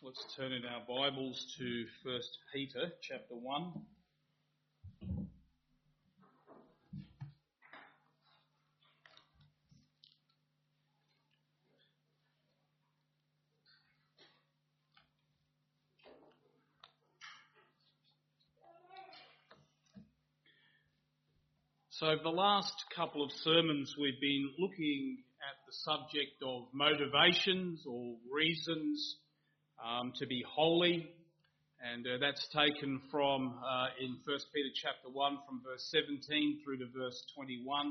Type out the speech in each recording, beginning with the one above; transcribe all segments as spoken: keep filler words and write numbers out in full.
Let's turn in our Bibles to First Peter chapter one. So over the last couple of sermons we've been looking at the subject of motivations or reasons um, to be holy, and uh, that's taken from uh, in First Peter chapter one from verse seventeen through to verse twenty-one.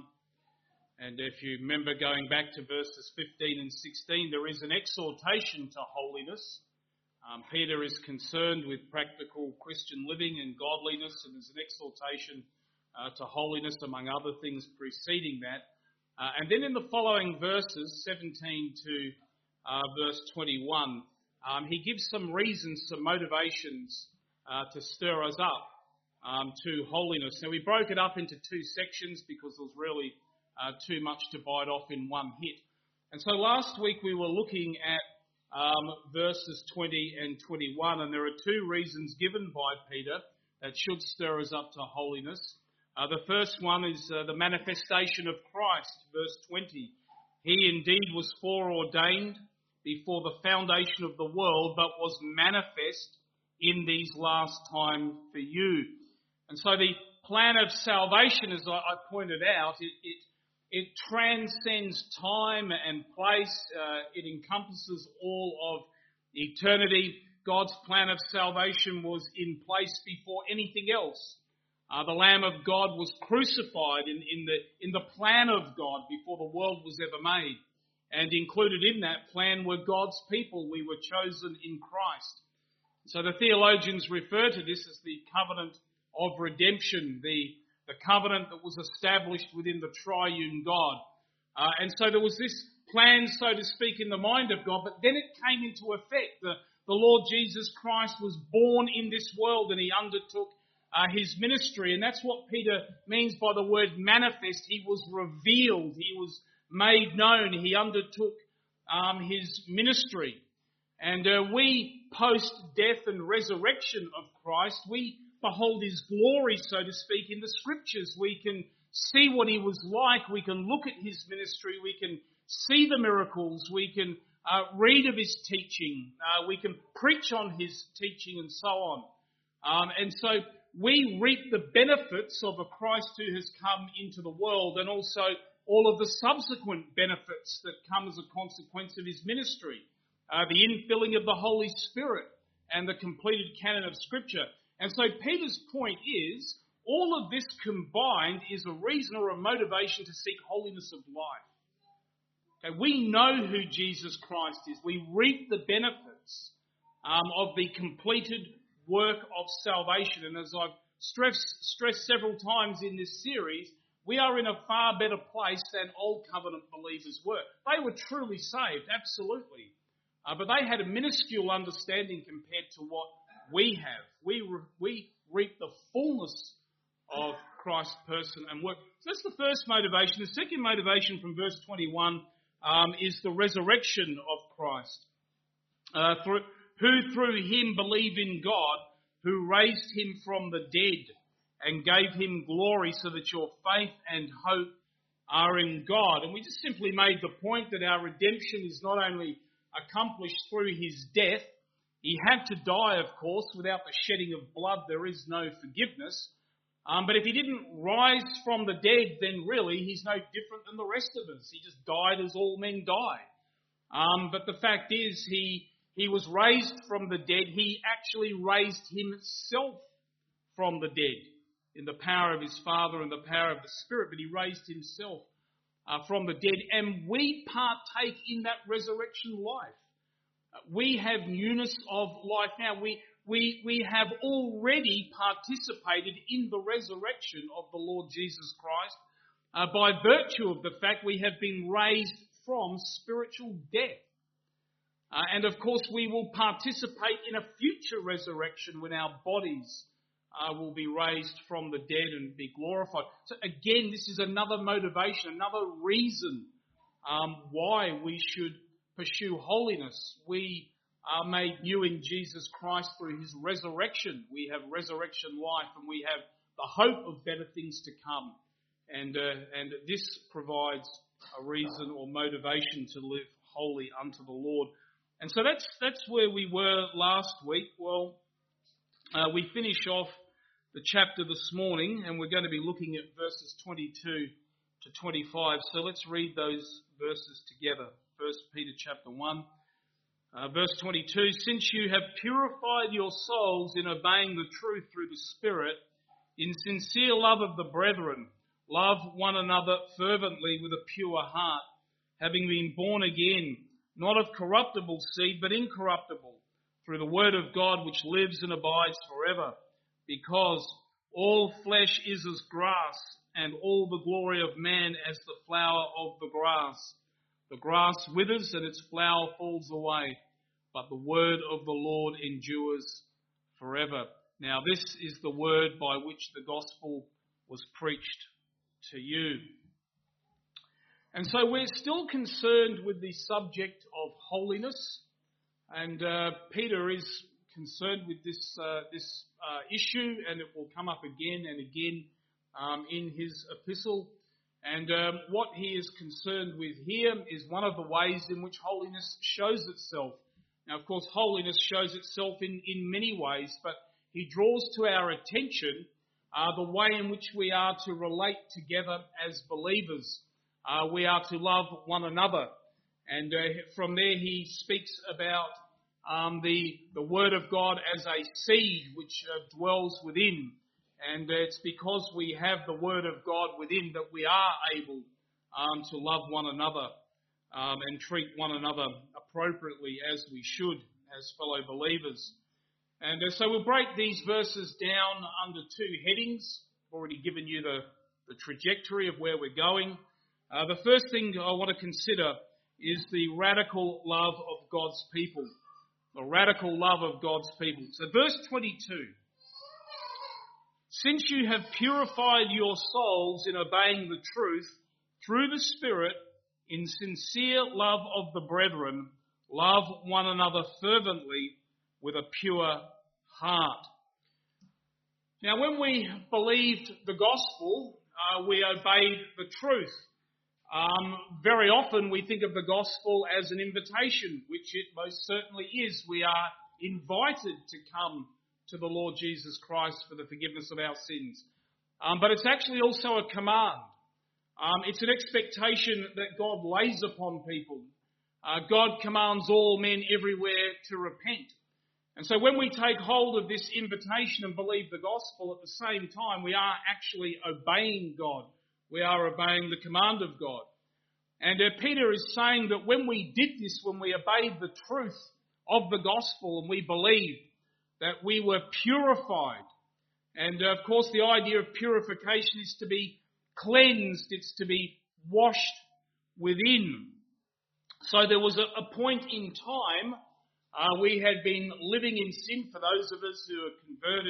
And if you remember going back to verses fifteen and sixteen, there is an exhortation to holiness. Um, Peter is concerned with practical Christian living and godliness, and there's an exhortation Uh, to holiness, among other things preceding that. Uh, and then in the following verses, seventeen to uh, verse twenty-one, um, he gives some reasons, some motivations uh, to stir us up um, to holiness. Now we broke it up into two sections because there was really uh, too much to bite off in one hit. And so last week we were looking at um, verses twenty and twenty-one, and there are two reasons given by Peter that should stir us up to holiness. Uh, the first one is uh, the manifestation of Christ, verse twenty. He indeed was foreordained before the foundation of the world, but was manifest in these last times for you. And so the plan of salvation, as I, I pointed out, it, it, it transcends time and place. Uh, it encompasses all of eternity. God's plan of salvation was in place before anything else. Uh, the Lamb of God was crucified in, in the in the plan of God before the world was ever made. And included in that plan were God's people. We were chosen in Christ. So the theologians refer to this as the covenant of redemption, the, the covenant that was established within the triune God. Uh, and so there was this plan, so to speak, in the mind of God, but then it came into effect. The, the Lord Jesus Christ was born in this world and he undertook Uh, his ministry, and that's what Peter means by the word manifest. He was revealed, he was made known, he undertook um, his ministry. And uh, we, post-death and resurrection of Christ, we behold his glory, so to speak, in the scriptures. We can see what he was like, we can look at his ministry, we can see the miracles, we can uh, read of his teaching, uh, we can preach on his teaching and so on. Um, and so we reap the benefits of a Christ who has come into the world, and also all of the subsequent benefits that come as a consequence of his ministry. Uh, the infilling of the Holy Spirit and the completed canon of Scripture. And so Peter's point is, all of this combined is a reason or a motivation to seek holiness of life. Okay, we know who Jesus Christ is. We reap the benefits um, of the completed work of salvation. And as I've stressed, stressed several times in this series, we are in a far better place than Old Covenant believers were. They were truly saved, absolutely. Uh, but they had a minuscule understanding compared to what we have. We, re- we reap the fullness of Christ's person and work. So that's the first motivation. The second motivation from verse twenty-one um, is the resurrection of Christ. Uh, through who through him believe in God, who raised him from the dead and gave him glory, so that your faith and hope are in God. And we just simply made the point that our redemption is not only accomplished through his death. He had to die, of course. Without the shedding of blood, there is no forgiveness. Um, but if he didn't rise from the dead, then really he's no different than the rest of us. He just died as all men die. Um, but the fact is, he He was raised from the dead. He actually raised himself from the dead in the power of his Father and the power of the Spirit. But he raised himself uh, from the dead. And we partake in that resurrection life. Uh, we have newness of life now. We, we, we have already participated in the resurrection of the Lord Jesus Christ uh, by virtue of the fact we have been raised from spiritual death. Uh, and of course we will participate in a future resurrection when our bodies uh, will be raised from the dead and be glorified. So again, this is another motivation, another reason um, why we should pursue holiness. We are made new in Jesus Christ through his resurrection. We have resurrection life, and we have the hope of better things to come. And uh, and this provides a reason or motivation to live holy unto the Lord. And so that's that's where we were last week. Well, uh, we finish off the chapter this morning, and we're going to be looking at verses twenty-two to twenty-five. So let's read those verses together. First Peter chapter one, uh, verse twenty-two. Since you have purified your souls in obeying the truth through the Spirit, in sincere love of the brethren, love one another fervently with a pure heart, having been born again, not of corruptible seed, but incorruptible, through the word of God which lives and abides forever. Because all flesh is as grass, and all the glory of man as the flower of the grass. The grass withers and its flower falls away, but the word of the Lord endures forever. Now this is the word by which the gospel was preached to you. And so we're still concerned with the subject of holiness, and uh, Peter is concerned with this uh, this uh, issue, and it will come up again and again um, in his epistle. And um, what he is concerned with here is one of the ways in which holiness shows itself. Now, of course, holiness shows itself in, in many ways, but he draws to our attention uh, the way in which we are to relate together as believers. Uh, we are to love one another. And uh, from there he speaks about um, the, the Word of God as a seed which uh, dwells within. And it's because we have the Word of God within that we are able um, to love one another um, and treat one another appropriately as we should as fellow believers. And uh, so we'll break these verses down under two headings. I've already given you the, the trajectory of where we're going. Uh, the first thing I want to consider is the radical love of God's people. The radical love of God's people. So verse twenty-two. Since you have purified your souls in obeying the truth through the Spirit in sincere love of the brethren, love one another fervently with a pure heart. Now, when we believed the gospel, uh, we obeyed the truth. Um, very often we think of the gospel as an invitation, which it most certainly is. We are invited to come to the Lord Jesus Christ for the forgiveness of our sins. Um, but it's actually also a command. Um, it's an expectation that God lays upon people. Uh, God commands all men everywhere to repent. And so when we take hold of this invitation and believe the gospel, at the same time we are actually obeying God. We are obeying the command of God. And uh, Peter is saying that when we did this, when we obeyed the truth of the gospel and we believed, that we were purified. And uh, of course the idea of purification is to be cleansed, it's to be washed within. So there was a, a point in time, uh, we had been living in sin, for those of us who are converted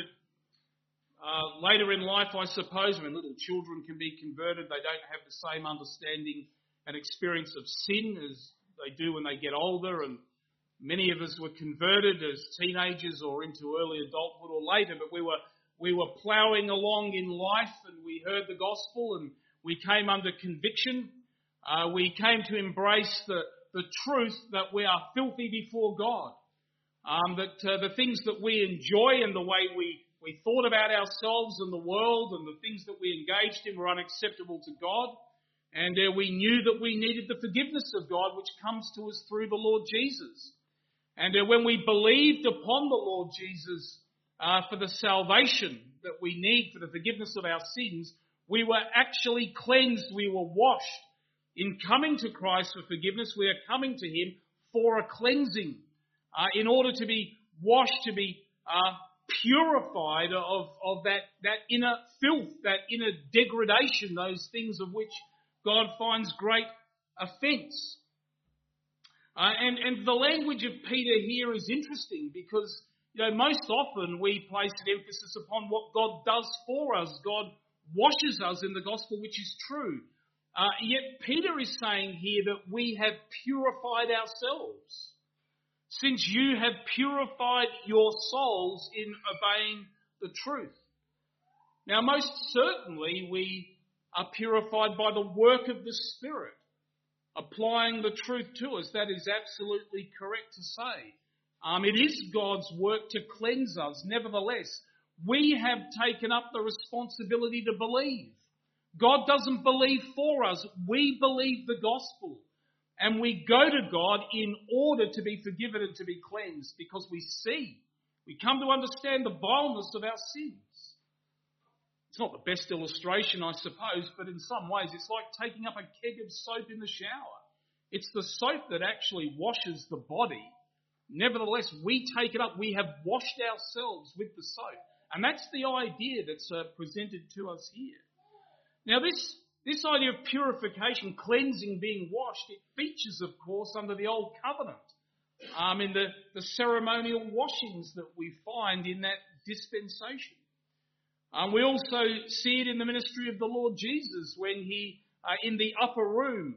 uh, later in life, I suppose. When little children can be converted, they don't have the same understanding and experience of sin as they do when they get older, and many of us were converted as teenagers or into early adulthood or later, but we were we were ploughing along in life, and we heard the gospel, and we came under conviction. Uh, we came to embrace the, the truth that we are filthy before God, um, that uh, the things that we enjoy and the way we, we thought about ourselves and the world and the things that we engaged in were unacceptable to God. And uh, we knew that we needed the forgiveness of God, which comes to us through the Lord Jesus. And uh, when we believed upon the Lord Jesus uh, for the salvation that we need for the forgiveness of our sins, we were actually cleansed, we were washed. In coming to Christ for forgiveness, we are coming to Him for a cleansing, uh, in order to be washed, to be uh, purified of, of that, that inner filth, that inner degradation, those things of which God finds great offence. Uh, and, and the language of Peter here is interesting because, you know, most often we place an emphasis upon what God does for us. God washes us in the gospel, which is true. Uh, yet Peter is saying here that we have purified ourselves. since you have purified your souls in obeying the truth. Now, most certainly we are purified by the work of the Spirit, applying the truth to us. That is absolutely correct to say. Um, it is God's work to cleanse us. Nevertheless, we have taken up the responsibility to believe. God doesn't believe for us. We believe the gospel. And we go to God in order to be forgiven and to be cleansed, because we see, we come to understand the vileness of our sins. It's not the best illustration, I suppose, but in some ways it's like taking up a keg of soap in the shower. It's the soap that actually washes the body. Nevertheless, we take it up. We have washed ourselves with the soap. And that's the idea that's uh, presented to us here. Now, this, this idea of purification, cleansing, being washed, it features, of course, under the Old Covenant, um, in the, the ceremonial washings that we find in that dispensation. Um, we also see it in the ministry of the Lord Jesus when he, uh, in the upper room,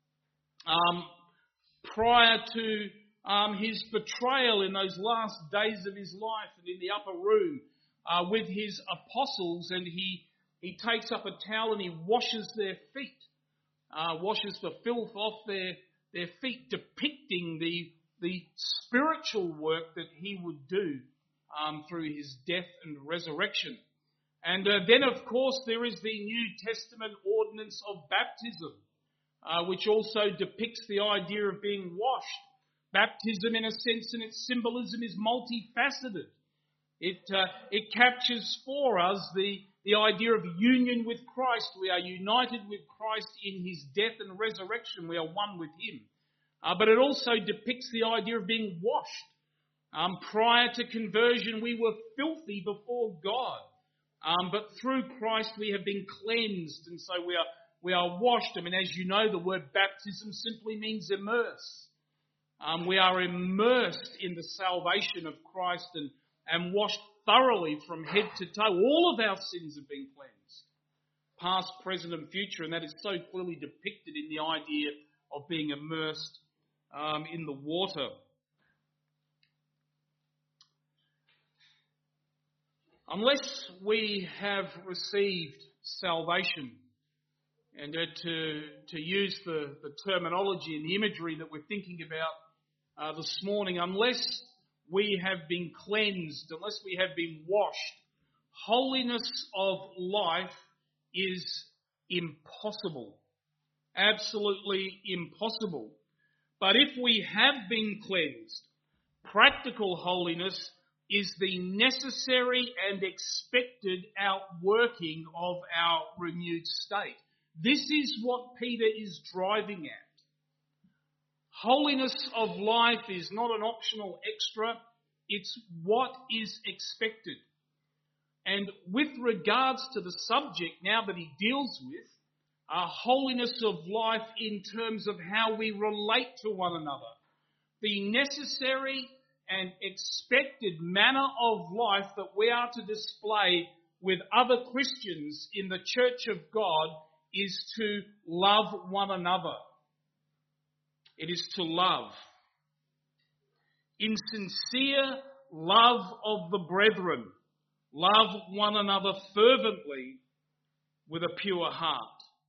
um, prior to um, his betrayal in those last days of his life, and in the upper room uh, with his apostles, and he, he takes up a towel and he washes their feet, uh, washes the filth off their, their feet, depicting the, the spiritual work that he would do um, through his death and resurrection. And uh, then, of course, there is the New Testament ordinance of baptism, uh, which also depicts the idea of being washed. Baptism, in a sense, and its symbolism is multifaceted. It uh, it captures for us the, the idea of union with Christ. We are united with Christ in his death and resurrection. We are one with him. Uh, but it also depicts the idea of being washed. Um, prior to conversion, we were filthy before God. Um, but through Christ we have been cleansed, and so we are we are washed. I mean, as you know, the word baptism simply means immerse. Um, we are immersed in the salvation of Christ and, and washed thoroughly from head to toe. All of our sins have been cleansed, past, present and future, and that is so clearly depicted in the idea of being immersed um, in the water. Unless we have received salvation, and uh, to to use the, the terminology and the imagery that we're thinking about uh, this morning, unless we have been cleansed, unless we have been washed, holiness of life is impossible. Absolutely impossible. But if we have been cleansed, practical holiness is the necessary and expected outworking of our renewed state. This is what Peter is driving at. Holiness of life is not an optional extra, it's what is expected. And with regards to the subject now that he deals with, uh, holiness of life in terms of how we relate to one another, the necessary and expected manner of life that we are to display with other Christians in the church of God is to love one another. It is to love. In sincere love of the brethren, love one another fervently with a pure heart.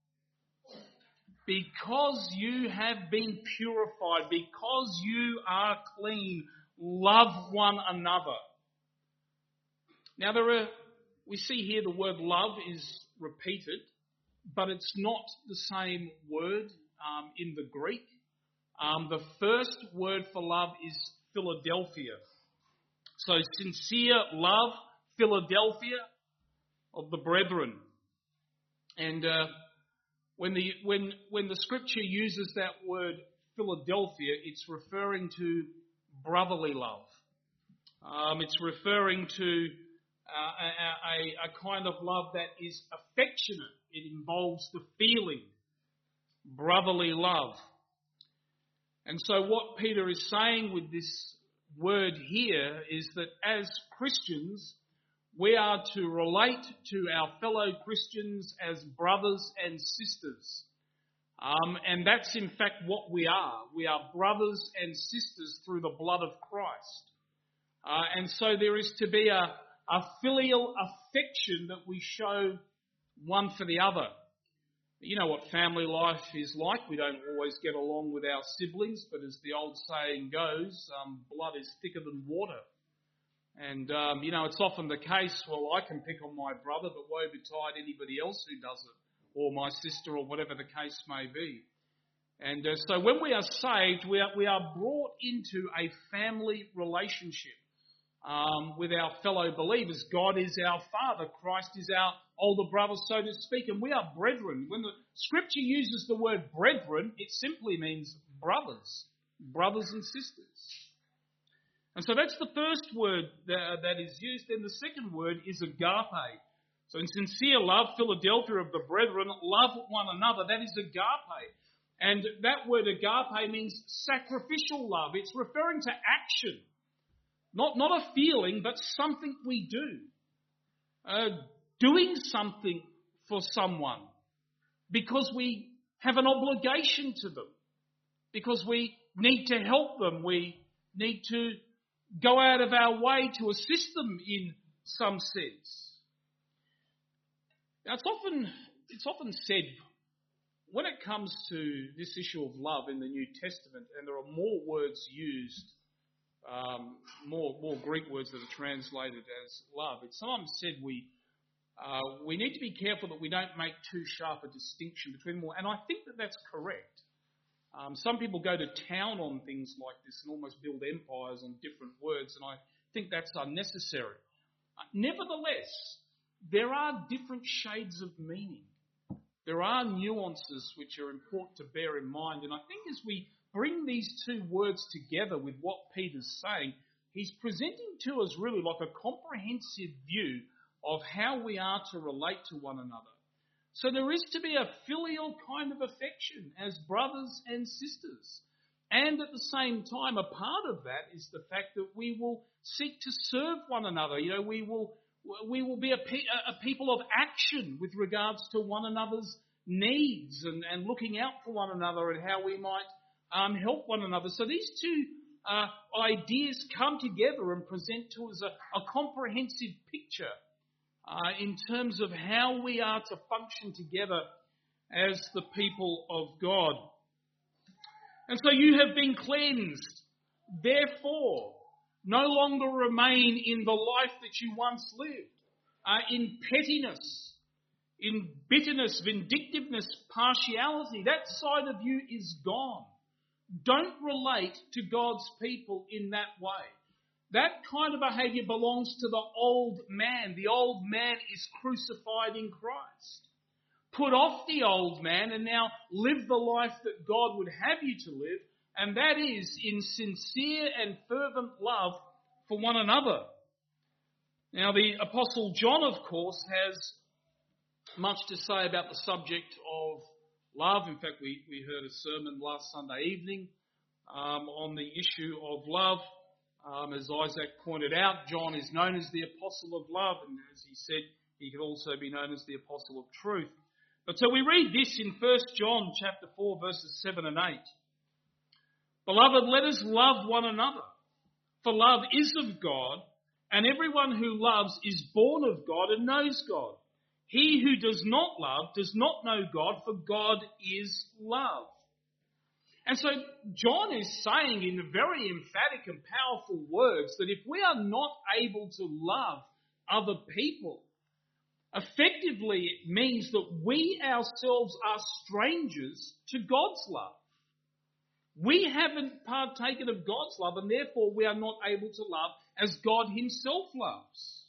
Because you have been purified, because you are clean, love one another. Now there are, we see here the word love is repeated, but it's not the same word um, in the Greek. Um, the first word for love is Philadelphia. So sincere love, Philadelphia of the brethren. And uh, when the when when the scripture uses that word Philadelphia, it's referring to brotherly love. Um, it's referring to uh, a, a, a kind of love that is affectionate. It involves the feeling, brotherly love. And so what Peter is saying with this word here is that as Christians, we are to relate to our fellow Christians as brothers and sisters. Um, and that's in fact what we are. We are brothers and sisters through the blood of Christ. Uh, and so there is to be a, a filial affection that we show one for the other. You know what family life is like. We don't always get along with our siblings, but as the old saying goes, um, blood is thicker than water. And, um, you know, it's often the case, well, I can pick on my brother, but woe betide anybody else who does it, or my sister, or whatever the case may be. And uh, so when we are saved, we are, we are brought into a family relationship um, with our fellow believers. God is our Father. Christ is our older brother, so to speak, and we are brethren. When the Scripture uses the word brethren, it simply means brothers, brothers and sisters. And so that's the first word that, that is used. Then the second word is agape. So in sincere love, Philadelphia of the brethren, love one another. That is agape. And that word agape means sacrificial love. It's referring to action. Not, not a feeling, but something we do. Uh, doing something for someone because we have an obligation to them. Because we need to help them. We need to go out of our way to assist them in some sense. Now, it's often, it's often said, when it comes to this issue of love in the New Testament, and there are more words used, um, more, more Greek words that are translated as love, it's sometimes said we, uh, we need to be careful that we don't make too sharp a distinction between them all. And I think that that's correct. Um, some people go to town on things like this and almost build empires on different words, and I think that's unnecessary. Uh, nevertheless, there are different shades of meaning. There are nuances which are important to bear in mind, and I think as we bring these two words together with what Peter's saying, he's presenting to us really like a comprehensive view of how we are to relate to one another. So there is to be a filial kind of affection as brothers and sisters. And at the same time, a part of that is the fact that we will seek to serve one another. You know, we will we will be a, pe- a people of action with regards to one another's needs and, and looking out for one another and how we might um, help one another. So these two uh, ideas come together and present to us a, a comprehensive picture Uh, in terms of how we are to function together as the people of God. And so you have been cleansed. Therefore, no longer remain in the life that you once lived, uh, in pettiness, in bitterness, vindictiveness, partiality. That side of you is gone. Don't relate to God's people in that way. That kind of behaviour belongs to the old man. The old man is crucified in Christ. Put off the old man and now live the life that God would have you to live, and that is in sincere and fervent love for one another. Now, the Apostle John, of course, has much to say about the subject of love. In fact, we, we heard a sermon last Sunday evening um, on the issue of love. Um, as Isaac pointed out, John is known as the Apostle of Love, and as he said, he could also be known as the Apostle of Truth. But so we read this in First John chapter four, verses seven and eight. Beloved, let us love one another, for love is of God, and everyone who loves is born of God and knows God. He who does not love does not know God, for God is love. And so John is saying in very emphatic and powerful words that if we are not able to love other people, effectively it means that we ourselves are strangers to God's love. We haven't partaken of God's love, and therefore we are not able to love as God himself loves.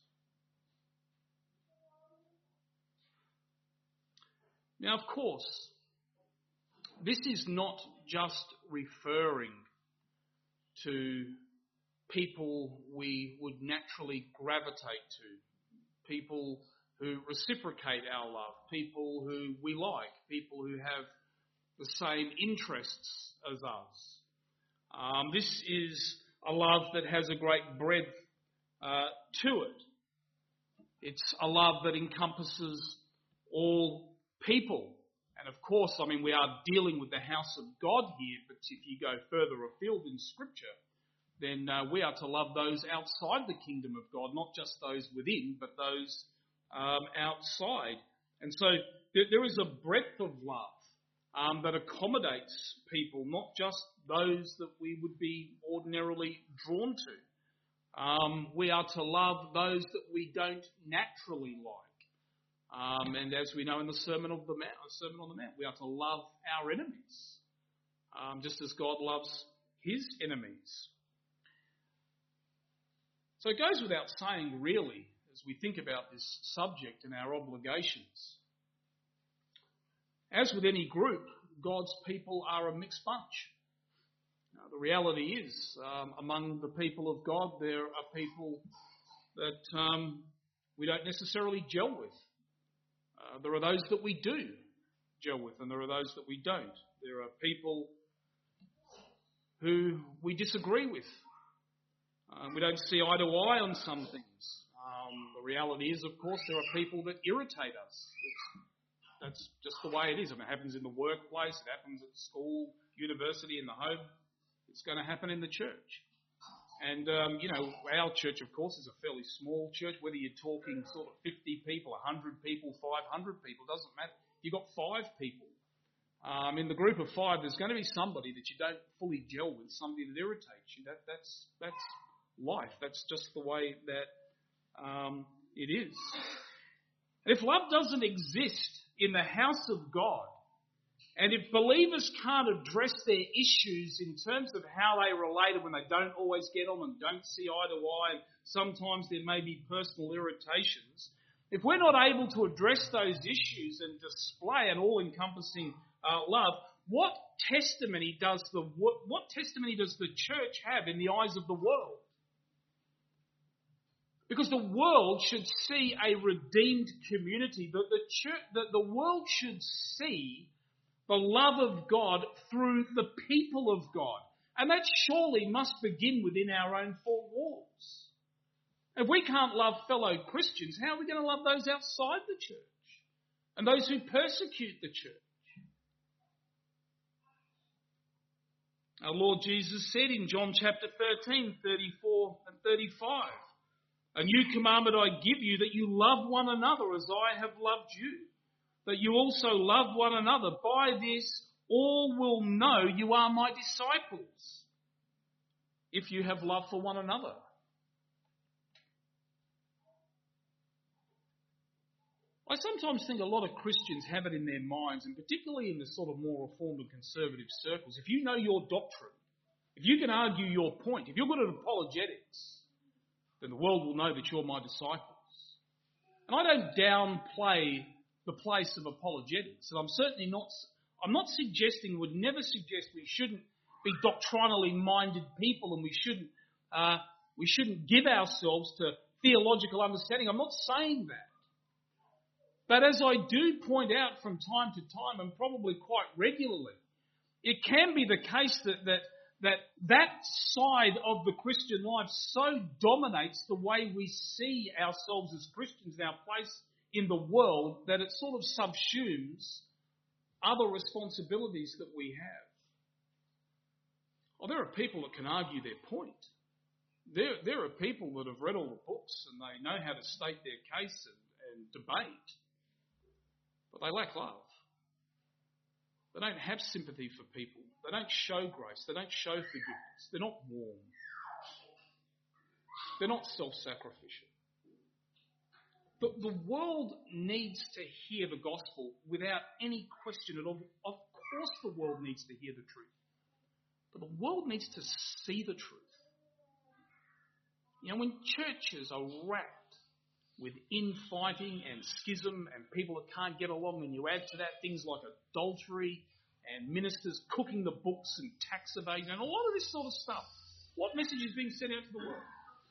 Now, of course, this is not just referring to people we would naturally gravitate to, people who reciprocate our love, people who we like, people who have the same interests as us. Um, this is a love that has a great breadth uh, to it. It's a love that encompasses all people And of course, I mean, we are dealing with the house of God here, but if you go further afield in Scripture, then uh, we are to love those outside the kingdom of God, not just those within, but those um, outside. And so there, there is a breadth of love um, that accommodates people, not just those that we would be ordinarily drawn to. Um, we are to love those that we don't naturally like. Um, and as we know in the Sermon of the Mount, Sermon on the Mount, we are to love our enemies, um, just as God loves his enemies. So it goes without saying, really, as we think about this subject and our obligations. As with any group, God's people are a mixed bunch. Now, the reality is, um, among the people of God, there are people that um, we don't necessarily gel with. Uh, there are those that we do gel with, and there are those that we don't. There are people who we disagree with. Uh, we don't see eye to eye on some things. Um, the reality is, of course, there are people that irritate us. It's, that's just the way it is. I mean, it happens in the workplace, it happens at school, university, in the home. It's going to happen in the church. And, um, you know, our church, of course, is a fairly small church. Whether you're talking sort of fifty people, one hundred people, five hundred people, doesn't matter. You've got five people. Um, in the group of five, there's going to be somebody that you don't fully gel with, somebody that irritates you. That, that's that's life. That's just the way that um, it is. And if love doesn't exist in the house of God, and if believers can't address their issues in terms of how they relate when they don't always get on and don't see eye to eye, and sometimes there may be personal irritations, if we're not able to address those issues and display an all-encompassing uh, love, what testimony does the what, what testimony does the church have in the eyes of the world? Because the world should see a redeemed community. The, the, church, the, the world should see the love of God through the people of God. And that surely must begin within our own four walls. If we can't love fellow Christians, how are we going to love those outside the church and those who persecute the church? Our Lord Jesus said in John chapter thirteen, thirty-four and thirty-five, "A new commandment I give you, that you love one another as I have loved you, that you also love one another. By this all will know you are my disciples, if you have love for one another." I sometimes think a lot of Christians have it in their minds, and particularly in the sort of more reformed and conservative circles, if you know your doctrine, if you can argue your point, if you're good at apologetics, then the world will know that you're my disciples. And I don't downplay the place of apologetics, and I'm certainly not, I'm not suggesting, would never suggest we shouldn't be doctrinally minded people and we shouldn't, uh, we shouldn't give ourselves to theological understanding. I'm not saying that. But as I do point out from time to time, and probably quite regularly, it can be the case that that that, that side of the Christian life so dominates the way we see ourselves as Christians and our place in the world that it sort of subsumes other responsibilities that we have. Well, there are people that can argue their point. There, there are people that have read all the books and they know how to state their case and, and debate. But they lack love. They don't have sympathy for people. They don't show grace. They don't show forgiveness. They're not warm. They're not self-sacrificial. The, the world needs to hear the gospel without any question at all. Of course the world needs to hear the truth. But the world needs to see the truth. You know, when churches are racked with infighting and schism and people that can't get along, and you add to that things like adultery and ministers cooking the books and tax evasion and a lot of this sort of stuff, what message is being sent out to the world?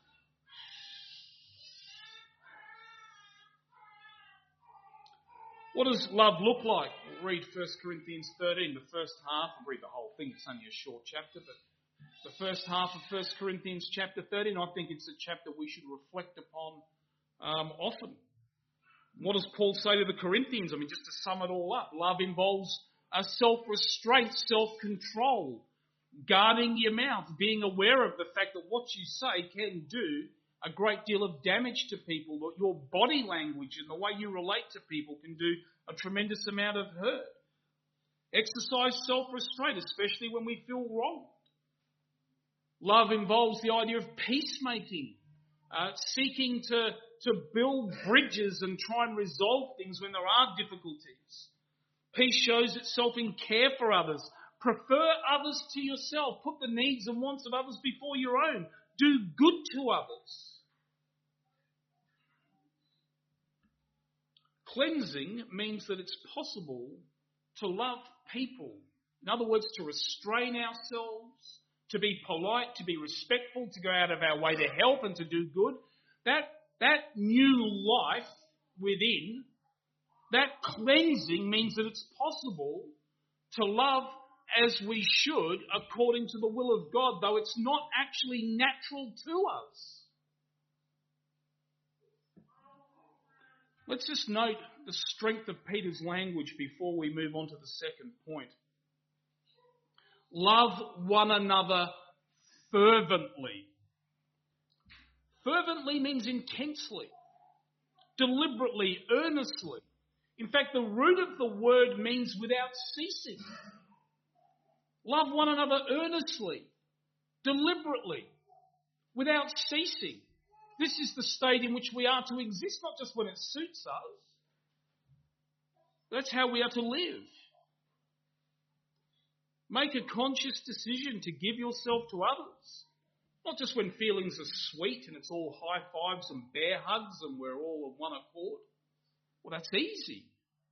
What does love look like? We'll read First Corinthians thirteen, the first half. I'll read the whole thing, it's only a short chapter, but the first half of First Corinthians chapter thirteen, I think it's a chapter we should reflect upon Um, often. What does Paul say to the Corinthians? I mean, just to sum it all up, love involves a self-restraint, self-control, guarding your mouth, being aware of the fact that what you say can do a great deal of damage to people, that your body language and the way you relate to people can do a tremendous amount of hurt. Exercise self-restraint, especially when we feel wrong. Love involves the idea of peacemaking, uh, seeking to, to build bridges and try and resolve things when there are difficulties. Peace shows itself in care for others. Prefer others to yourself. Put the needs and wants of others before your own. Do good to others. Cleansing means that it's possible to love people. In other words, to restrain ourselves, to be polite, to be respectful, to go out of our way to help and to do good. That, that new life within, that cleansing means that it's possible to love as we should according to the will of God, though it's not actually natural to us. Let's just note the strength of Peter's language before we move on to the second point. Love one another fervently. Fervently means intensely, deliberately, earnestly. In fact, the root of the word means without ceasing. Love one another earnestly, deliberately, without ceasing. This is the state in which we are to exist, not just when it suits us. That's how we are to live. Make a conscious decision to give yourself to others. Not just when feelings are sweet and it's all high fives and bear hugs and we're all of one accord. Well, that's easy.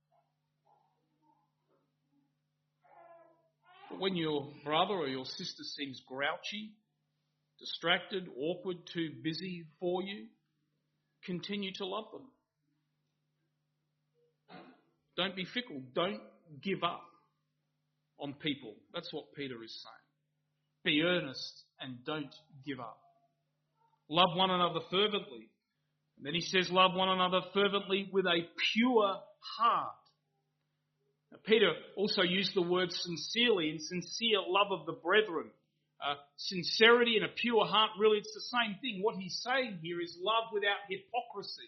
But when your brother or your sister seems grouchy, distracted, awkward, too busy for you, continue to love them. Don't be fickle. Don't give up on people. That's what Peter is saying. Be earnest and don't give up. Love one another fervently. And then he says, love one another fervently with a pure heart. Now, Peter also used the word sincerely, in sincere love of the brethren. Uh, sincerity and a pure heart, really it's the same thing. What he's saying here is love without hypocrisy.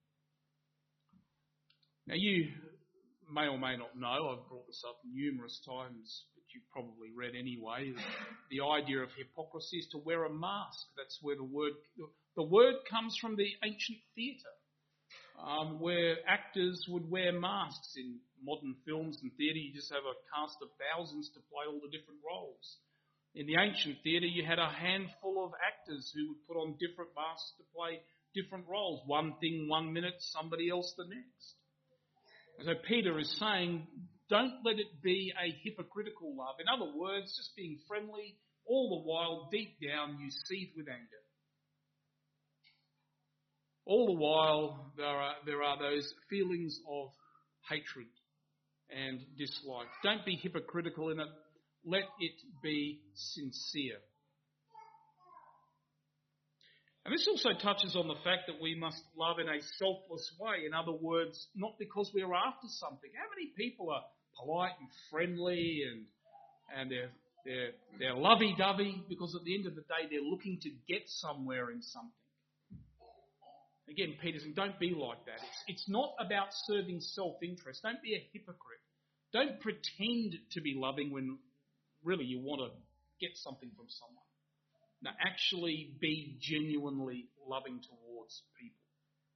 Now you may or may not know, I've brought this up numerous times, but you've probably read anyway, the idea of hypocrisy is to wear a mask. That's where the word, the word comes from the ancient theatre, um, where actors would wear masks. In modern films and theatre, you just have a cast of thousands to play all the different roles. In the ancient theatre, you had a handful of actors who would put on different masks to play different roles. One thing one minute, somebody else the next. And so Peter is saying, don't let it be a hypocritical love. In other words, just being friendly, all the while, deep down, you seethe with anger. All the while, there are, there are those feelings of hatred and dislike. Don't be hypocritical in it. Let it be sincere. And this also touches on the fact that we must love in a selfless way. In other words, not because we are after something. How many people are polite and friendly and and they're they're they're lovey-dovey because at the end of the day they're looking to get somewhere in something. Again, Peter saying, don't be like that. It's it's not about serving self-interest. Don't be a hypocrite. Don't pretend to be loving when really you want to get something from someone. Now, actually be genuinely loving towards people.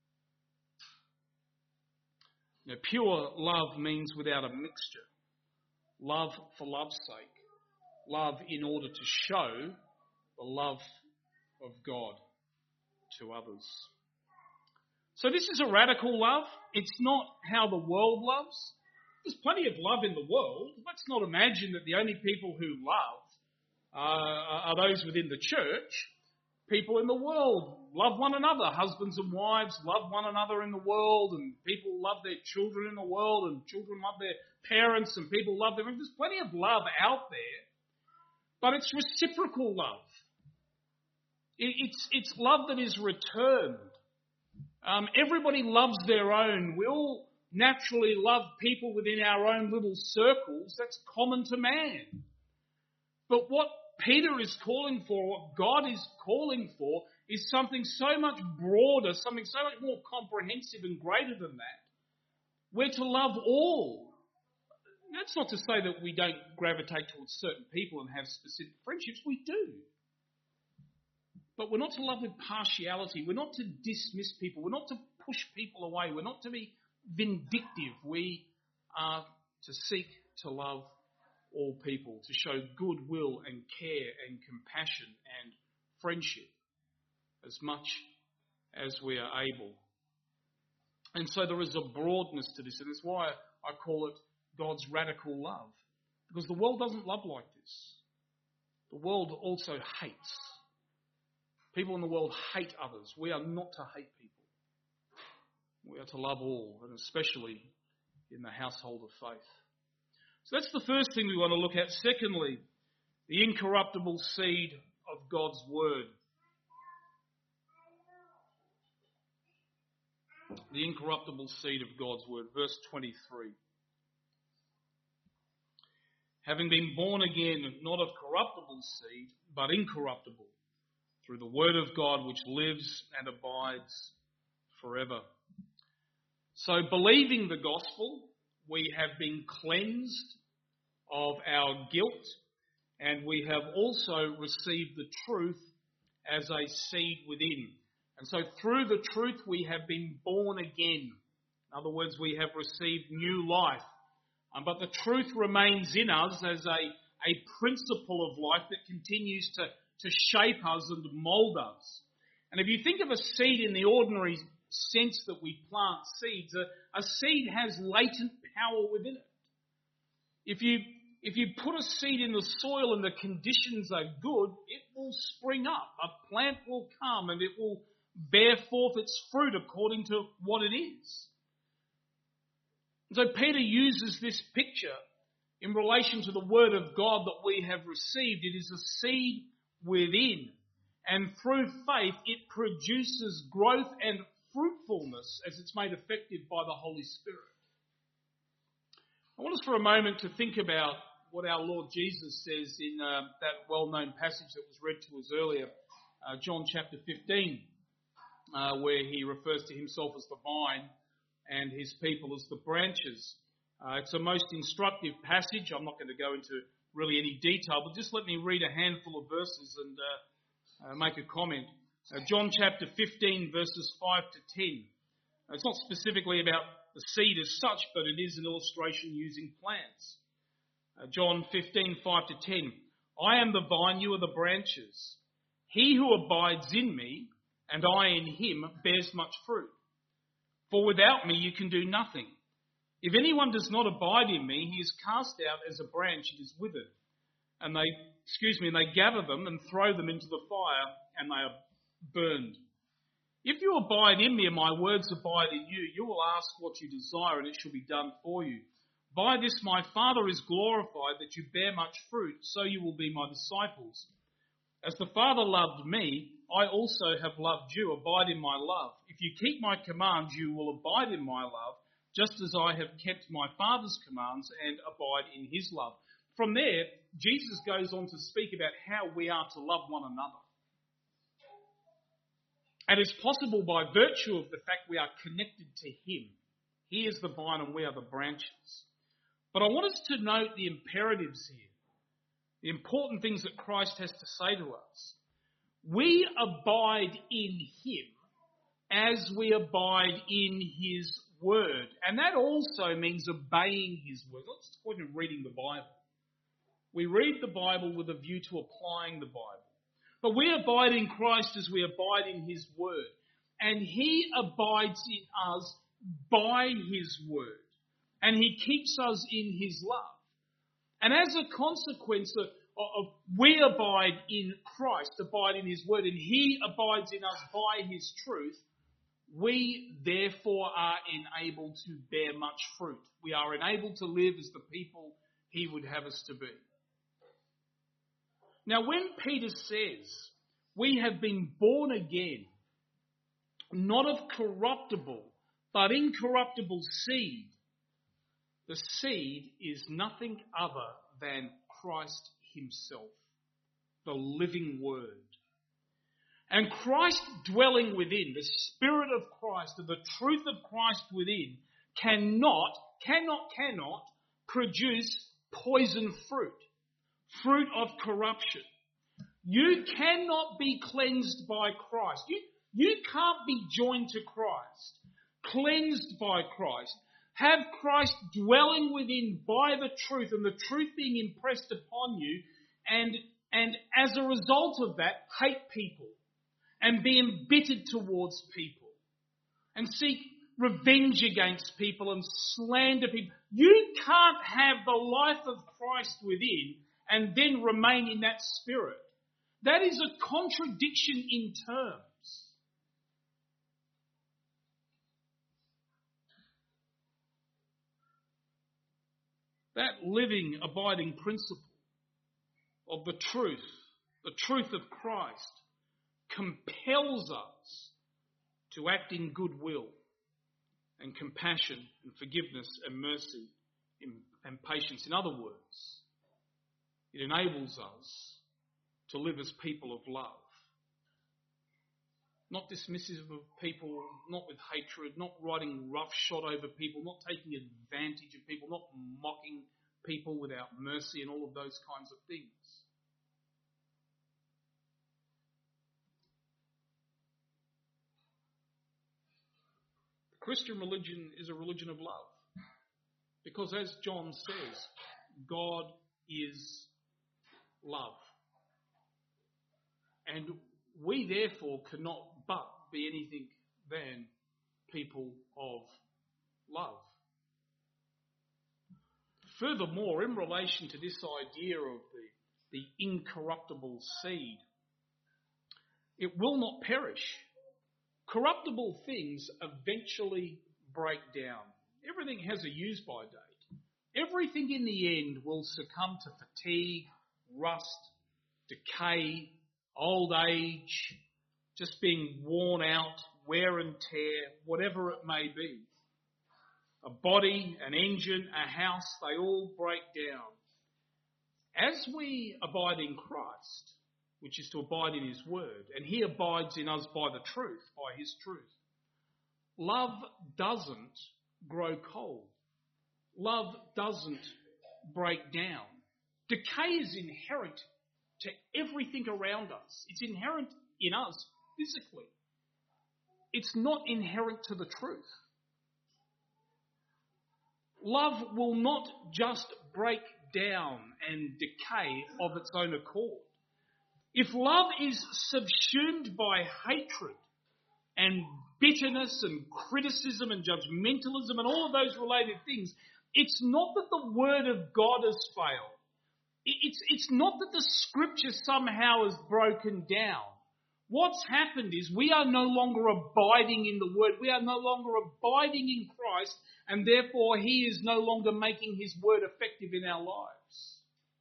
Now, pure love means without a mixture. Love for love's sake. Love in order to show the love of God to others. So this is a radical love. It's not how the world loves. There's plenty of love in the world. Let's not imagine that the only people who love uh, are those within the church. People in the world love one another. Husbands and wives love one another in the world, and people love their children in the world, and children love their parents, and people love them. There's plenty of love out there, but it's reciprocal love. It, it's, it's love that is returned. Um, everybody loves their own. We all naturally love people within our own little circles. That's common to man. But what Peter is calling for, what God is calling for, is something so much broader, something so much more comprehensive and greater than that. We're to love all. That's not to say that we don't gravitate towards certain people and have specific friendships. We do. But we're not to love with partiality. We're not to dismiss people. We're not to push people away. We're not to be vindictive. We are to seek to love all people, to show goodwill and care and compassion and friendship as much as we are able. And so there is a broadness to this, and that's why I call it God's radical love. Because the world doesn't love like this. The world also hates. People in the world hate others. We are not to hate people. We are to love all, and especially in the household of faith. So that's the first thing we want to look at. Secondly, the incorruptible seed of God's word. The incorruptible seed of God's word. Verse twenty-three. Having been born again, not of corruptible seed, but incorruptible, through the word of God which lives and abides forever. So believing the gospel, we have been cleansed of our guilt, and we have also received the truth as a seed within. And so through the truth we have been born again. In other words, we have received new life. Um, but the truth remains in us as a, a principle of life that continues to, to shape us and mould us. And if you think of a seed in the ordinary sense that we plant seeds, a, a seed has latent power within it. If you if you put a seed in the soil and the conditions are good, it will spring up. A plant will come and it will bear forth its fruit according to what it is. So Peter uses this picture in relation to the word of God that we have received. It is a seed within, and through faith it produces growth and fruitfulness as it's made effective by the Holy Spirit. I want us for a moment to think about what our Lord Jesus says in uh, that well-known passage that was read to us earlier, uh, John chapter fifteen, uh, where he refers to himself as the vine and his people as the branches. Uh, it's a most instructive passage. I'm not going to go into really any detail, but just let me read a handful of verses and uh, uh, make a comment. Uh, John chapter fifteen, verses five to ten. It's not specifically about the seed as such, but it is an illustration using plants. Uh, John fifteen, five to ten. I am the vine, you are the branches. He who abides in me, and I in him, bears much fruit. For without me you can do nothing. If anyone does not abide in me, he is cast out as a branch and is withered. And they, excuse me, and they gather them and throw them into the fire, and they are burned. If you abide in me and my words abide in you, you will ask what you desire, and it shall be done for you. By this my Father is glorified, that you bear much fruit, so you will be my disciples. As the Father loved me, I also have loved you. Abide in my love. If you keep my commands, you will abide in my love, just as I have kept my Father's commands and abide in his love. From there, Jesus goes on to speak about how we are to love one another. And it's possible by virtue of the fact we are connected to him. He is the vine and we are the branches. But I want us to note the imperatives here, the important things that Christ has to say to us. We abide in him as we abide in his word. And that also means obeying his word. Let's just point to reading the Bible. We read the Bible with a view to applying the Bible. But we abide in Christ as we abide in his word. And he abides in us by his word. And he keeps us in his love. And as a consequence of, of we abide in Christ, abide in his word, and he abides in us by his truth, we therefore are enabled to bear much fruit. We are enabled to live as the people he would have us to be. Now, when Peter says we have been born again, not of corruptible, but incorruptible seed. The seed is nothing other than Christ himself, the living word. And Christ dwelling within, the Spirit of Christ, and the truth of Christ within, cannot, cannot, cannot produce poison fruit, fruit of corruption. You cannot be cleansed by Christ. You, you can't be joined to Christ, cleansed by Christ, have Christ dwelling within by the truth and the truth being impressed upon you, and, and as a result of that, hate people and be embittered towards people and seek revenge against people and slander people. You can't have the life of Christ within and then remain in that spirit. That is a contradiction in terms. That living, abiding principle of the truth, the truth of Christ, compels us to act in goodwill and compassion and forgiveness and mercy and patience. In other words, it enables us to live as people of love. Not dismissive of people, not with hatred, not riding roughshod over people, not taking advantage of people, not mocking people without mercy and all of those kinds of things. The Christian religion is a religion of love. Because as John says, God is love. And we therefore cannot but be anything than people of love. Furthermore, in relation to this idea of the, the incorruptible seed, it will not perish. Corruptible things eventually break down. Everything has a use-by date. Everything in the end will succumb to fatigue, rust, decay, old age, just being worn out, wear and tear, whatever it may be. A body, an engine, a house, they all break down. As we abide in Christ, which is to abide in his word, and he abides in us by the truth, by his truth, love doesn't grow cold. Love doesn't break down. Decay is inherent to everything around us. It's inherent in us physically. It's not inherent to the truth. Love will not just break down and decay of its own accord. If love is subsumed by hatred and bitterness and criticism and judgmentalism and all of those related things, it's not that the word of God has failed. It's, it's not that the scripture somehow has broken down. What's happened is we are no longer abiding in the word. We are no longer abiding in Christ, and therefore he is no longer making his word effective in our lives.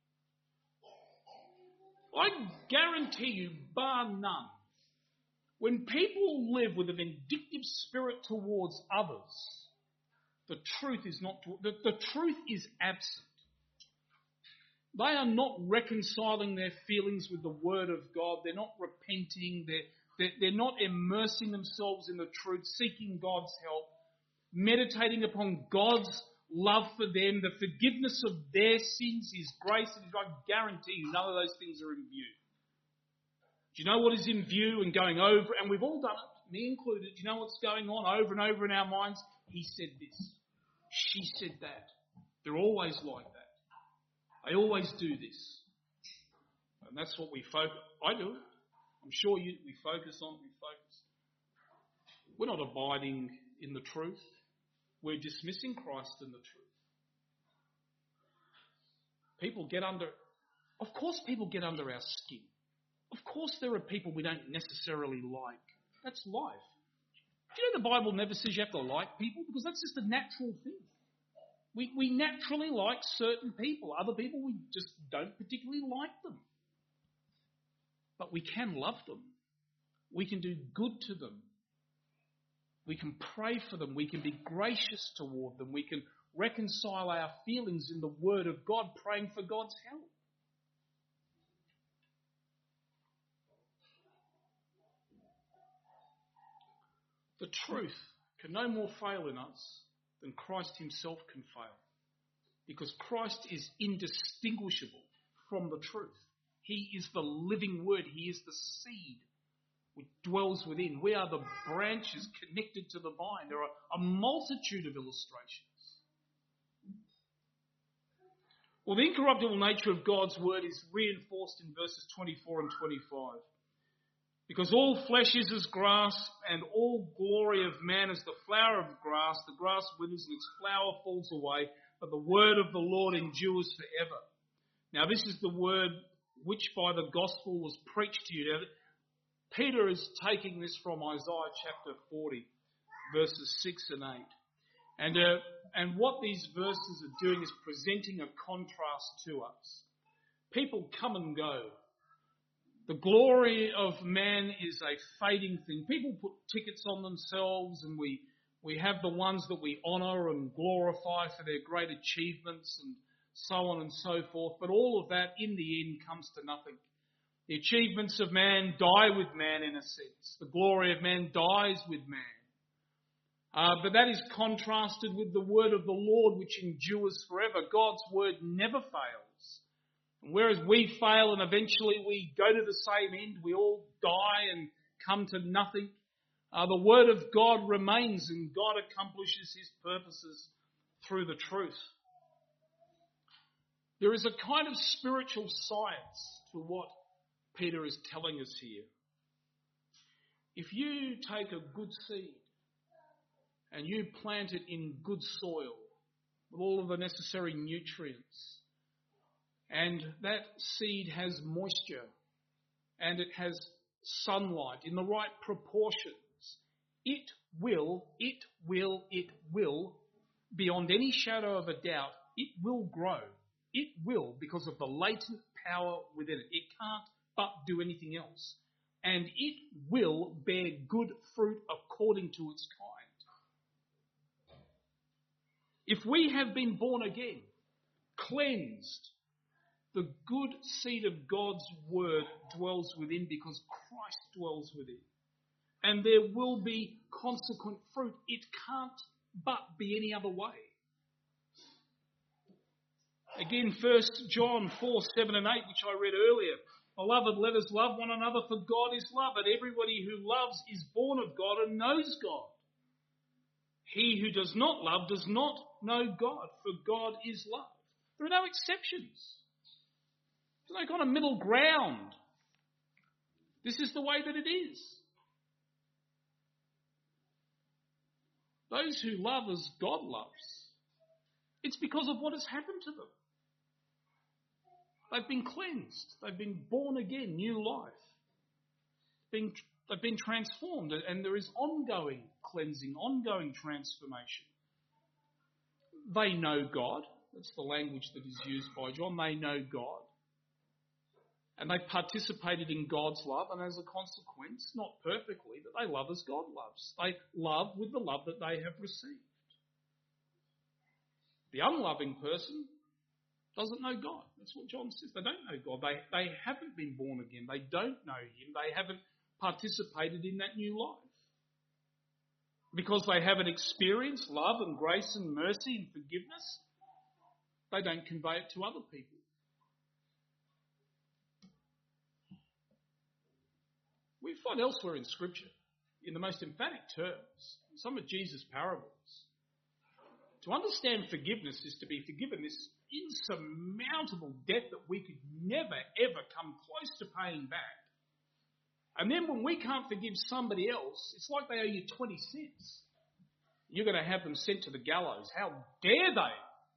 I guarantee you, bar none, when people live with a vindictive spirit towards others, the truth is not, the, the truth is absent. They are not reconciling their feelings with the word of God. They're not repenting. They're, they're, they're not immersing themselves in the truth, seeking God's help, meditating upon God's love for them, the forgiveness of their sins, his grace. And I guarantee you none of those things are in view. Do you know what is in view and going over? And we've all done it, me included. Do you know what's going on over and over in our minds? He said this. She said that. They're always like that. I always do this. And that's what we focus. I do it. I'm sure you, we focus on, we focus. We're not abiding in the truth. We're dismissing Christ in the truth. People get under, of course people get under our skin. Of course there are people we don't necessarily like. That's life. Do you know the Bible never says you have to like people? Because that's just a natural thing. We, we naturally like certain people. Other people, we just don't particularly like them. But we can love them. We can do good to them. We can pray for them. We can be gracious toward them. We can reconcile our feelings in the Word of God, praying for God's help. The truth can no more fail in us than Christ himself can fail, because Christ is indistinguishable from the truth. He is the living Word. He is the seed which dwells within. We are the branches connected to the vine. There are a multitude of illustrations. Well, the incorruptible nature of God's Word is reinforced in verses twenty-four and twenty-five. Because all flesh is as grass, and all glory of man as the flower of grass. The grass withers and its flower falls away, but the word of the Lord endures forever. Now this is the word which by the gospel was preached to you. Now, Peter is taking this from Isaiah chapter forty, verses six and eight. And, uh, and what these verses are doing is presenting a contrast to us. People come and go. The glory of man is a fading thing. People put tickets on themselves, and we, we have the ones that we honour and glorify for their great achievements and so on and so forth. But all of that in the end comes to nothing. The achievements of man die with man in a sense. The glory of man dies with man. Uh, but that is contrasted with the word of the Lord, which endures forever. God's word never fails. Whereas we fail and eventually we go to the same end, we all die and come to nothing, uh, the Word of God remains, and God accomplishes His purposes through the truth. There is a kind of spiritual science to what Peter is telling us here. If you take a good seed and you plant it in good soil with all of the necessary nutrients, and that seed has moisture and it has sunlight in the right proportions, it will, it will, it will, beyond any shadow of a doubt, it will grow. It will, because of the latent power within it. It can't but do anything else. And it will bear good fruit according to its kind. If we have been born again, cleansed, the good seed of God's word dwells within because Christ dwells within. And there will be consequent fruit. It can't but be any other way. Again, First John four, seven and eight, which I read earlier. Beloved, let us love one another, for God is love, and everybody who loves is born of God and knows God. He who does not love does not know God, for God is love. There are no exceptions. There's no kind of middle ground. This is the way that it is. Those who love as God loves, it's because of what has happened to them. They've been cleansed. They've been born again, new life. Been, they've been transformed, and there is ongoing cleansing, ongoing transformation. They know God. That's the language that is used by John. They know God. And they've participated in God's love, and as a consequence, not perfectly, but they love as God loves. They love with the love that they have received. The unloving person doesn't know God. That's what John says. They don't know God. They, they haven't been born again. They don't know Him. They haven't participated in that new life. Because they haven't experienced love and grace and mercy and forgiveness, they don't convey it to other people. We find elsewhere in Scripture, in the most emphatic terms, some of Jesus' parables. To understand forgiveness is to be forgiven this insurmountable debt that we could never, ever come close to paying back. And then when we can't forgive somebody else, it's like they owe you twenty cents. You're going to have them sent to the gallows. How dare they?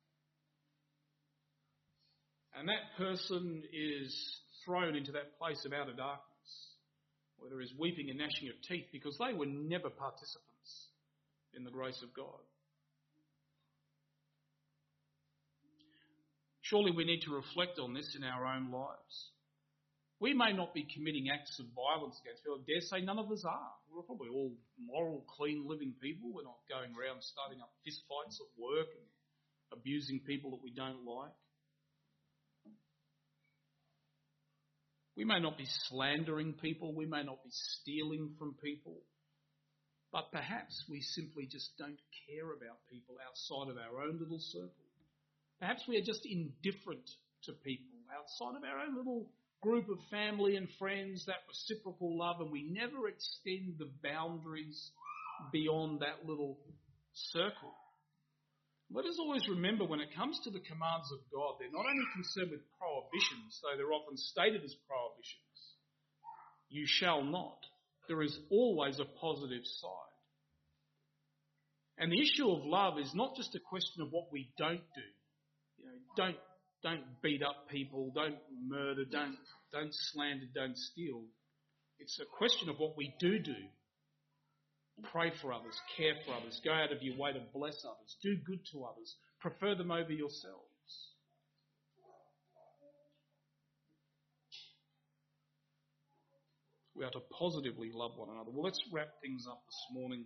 And that person is thrown into that place of outer darkness, where there is weeping and gnashing of teeth, because they were never participants in the grace of God. Surely we need to reflect on this in our own lives. We may not be committing acts of violence against people. I dare say none of us are. We're probably all moral, clean, living people. We're not going around starting up fist fights at work and abusing people that we don't like. We may not be slandering people. We may not be stealing from people. But perhaps we simply just don't care about people outside of our own little circle. Perhaps we are just indifferent to people outside of our own little group of family and friends, that reciprocal love, and we never extend the boundaries beyond that little circle. Let us always remember, when it comes to the commands of God, they're not only concerned with prohibitions, though they're often stated as prohibitions. You shall not. There is always a positive side. And the issue of love is not just a question of what we don't do. You know, don't don't beat up people, don't murder, don't don't slander, don't steal. It's a question of what we do do. Pray for others, care for others, go out of your way to bless others, do good to others, prefer them over yourselves. We are to positively love one another. Well, let's wrap things up this morning.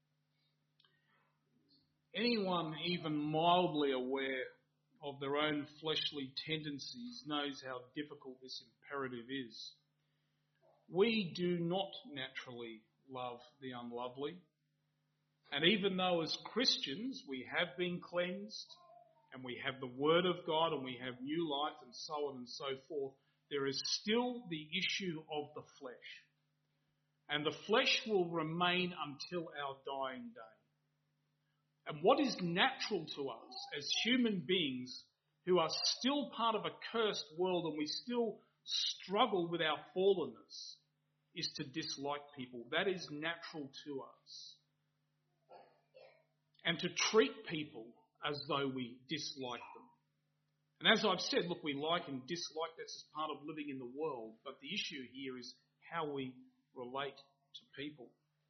Anyone even mildly aware of their own fleshly tendencies knows how difficult this imperative is. We do not naturally love the unlovely. And even though as Christians we have been cleansed and we have the Word of God and we have new life and so on and so forth, there is still the issue of the flesh. And the flesh will remain until our dying day. And what is natural to us as human beings who are still part of a cursed world and we still struggle with our fallenness is to dislike people. That is natural to us. And to treat people as though we dislike them. And as I've said, look, we like and dislike, that's just part of living in the world. But the issue here is how we relate to people.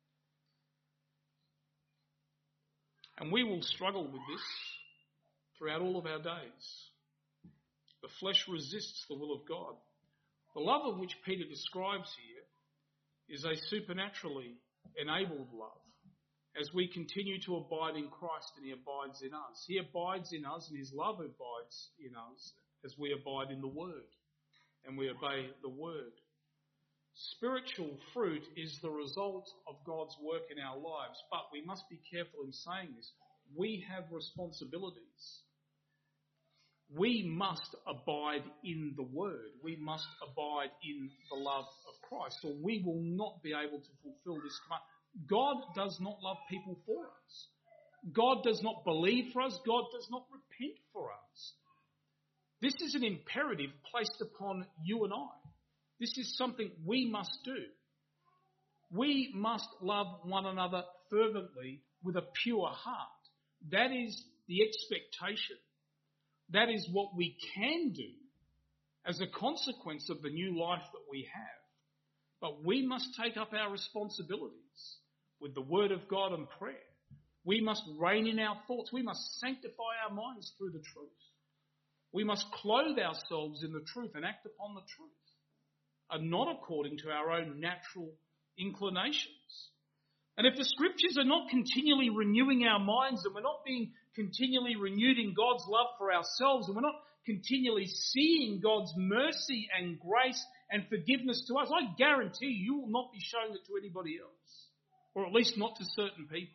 And we will struggle with this throughout all of our days. The flesh resists the will of God. The love of which Peter describes here is a supernaturally enabled love as we continue to abide in Christ and he abides in us. He abides in us and his love abides in us as we abide in the Word and we obey the Word. Spiritual fruit is the result of God's work in our lives, but we must be careful in saying this. We have responsibilities. We must abide in the Word. We must abide in the love of Christ, or we will not be able to fulfill this command. God does not love people for us. God does not believe for us. God does not repent for us. This is an imperative placed upon you and I. This is something we must do. We must love one another fervently with a pure heart. That is the expectation. That is what we can do as a consequence of the new life that we have. But we must take up our responsibilities with the Word of God and prayer. We must rein in our thoughts. We must sanctify our minds through the truth. We must clothe ourselves in the truth and act upon the truth, and not according to our own natural inclinations. And if the Scriptures are not continually renewing our minds, and we're not being continually renewed in God's love for ourselves, and we're not continually seeing God's mercy and grace and forgiveness to us, I guarantee you, you will not be showing it to anybody else, or at least not to certain people.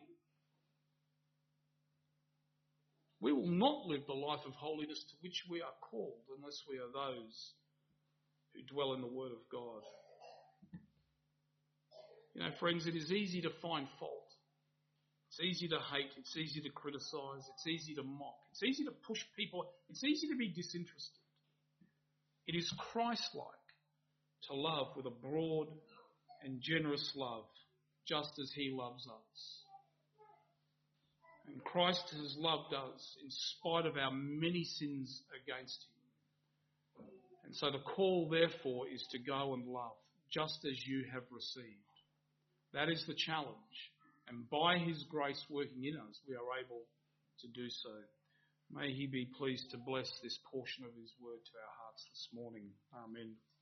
We will not live the life of holiness to which we are called unless we are those who dwell in the Word of God. You know, friends, it is easy to find fault. It's easy to hate. It's easy to criticise. It's easy to mock. It's easy to push people. It's easy to be disinterested. It is Christ-like to love with a broad and generous love, just as he loves us. And Christ has loved us in spite of our many sins against him. And so the call, therefore, is to go and love, just as you have received. That is the challenge. And by his grace working in us, we are able to do so. May he be pleased to bless this portion of his word to our hearts this morning. Amen.